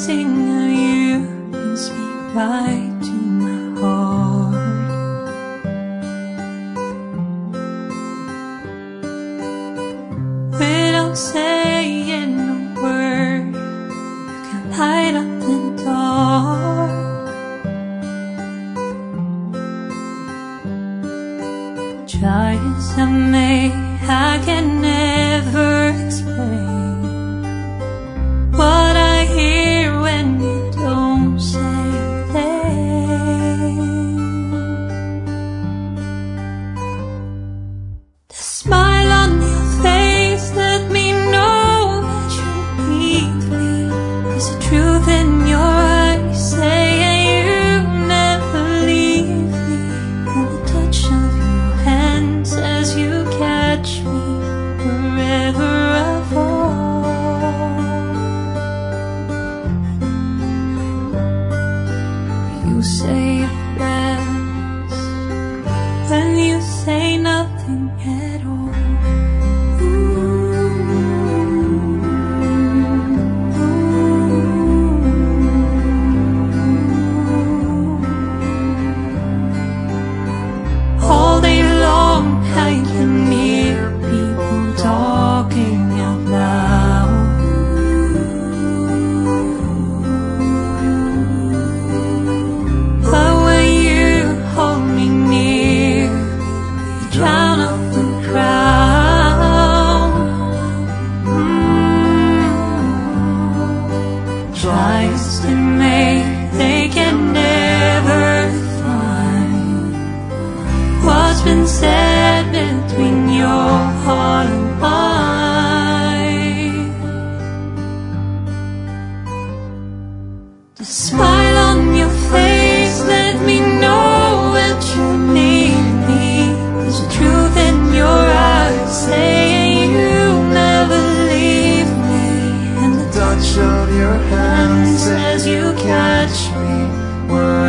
amazing how you can speak right to my heart. Without saying a word, you can light up the dark. Try as I may, I can never explain what I hear when you don't say a thing. The smile on your face let me know that you need me. There's a truth in your eyes saying you'll never leave me, and the touch of your hand says you catch me wherever I fall. You say it best when you say nothing at all. All day long I can hear people talking out loud. But when you hold me near, you drown out the crowd. Try as they may, they can never find what's been said between your heart and mine. The smile on your face let me know that you need me. There's a truth in your eyes saying you'll never leave me, and the touch of your hand says you catch me